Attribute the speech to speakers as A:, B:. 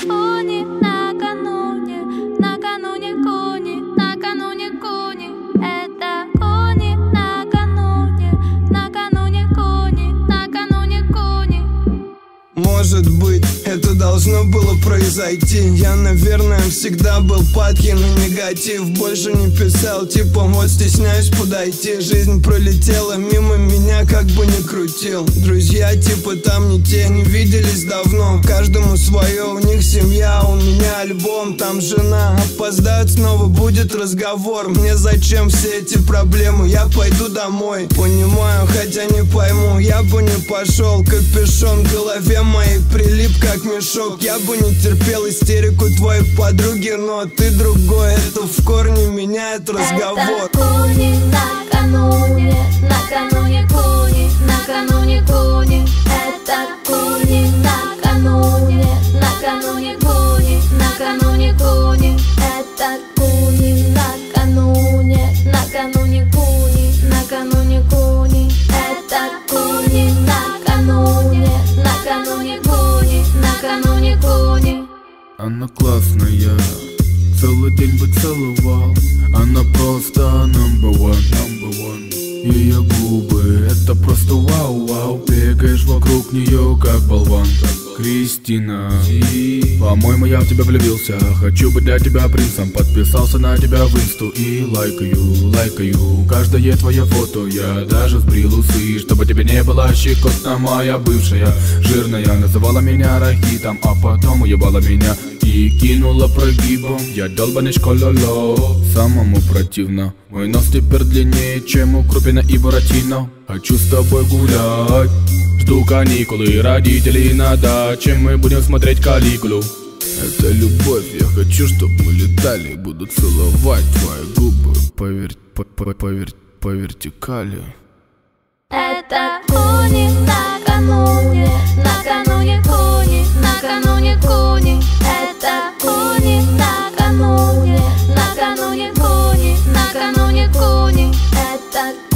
A: Куни, накануне, накануне куни, накануне куни. Это куни, накануне, накануне куни, накануне куни.
B: Может быть, это должно было произойти. Я, наверное, всегда был падки на негатив. Больше не писал, типа вот стесняюсь подойти. Жизнь пролетела мимо меня, как бы ни крутил. Друзья типа там не те, не виделись давно. Каждому свое, у них семья, у меня альбом. Там жена, опоздают, снова будет разговор. Мне зачем все эти проблемы, я пойду домой. Понимаю, хотя не пойму, я бы не пошел. Капюшон в голове моей прилип как мешок. Я бы не терпел истерику твоей подруги, но ты другой, это в корне меняет разговор.
A: Это куни, накануне, накануне куни, накануне куни. Это куни, накануне, накануне куни, накануне куни. Это куни, накануне, накануне куни, накануне куни. Это куни, накануне, накануне куни, накануне куни.
C: Она классная, целый день бы целовал. Она просто number one. Ее губы, это просто вау-вау. Бегаешь вокруг нее, как болван. Кристина, по-моему, я в тебя влюбился. Хочу быть для тебя принцем. Подписался на тебя в инсту и лайкаю каждое твое фото. Я даже сбрил усы, чтобы тебе не было щекотно. Моя бывшая жирная называла меня рахитом, а потом уебала меня и кинула прогибом. Я долбаный школоло. Самому противно, мой нос теперь длиннее, чем у Крупина и Буратино. Хочу с тобой гулять, жду каникулы, родителей на даче, мы будем смотреть Калигулу. Это любовь, я хочу, чтобы мы летали. Буду целовать твои губы по вертикали.
A: Это куни, накануне, накануне куни, накануне куни. Это куни, накануне, накануне куни, накануне куни. Это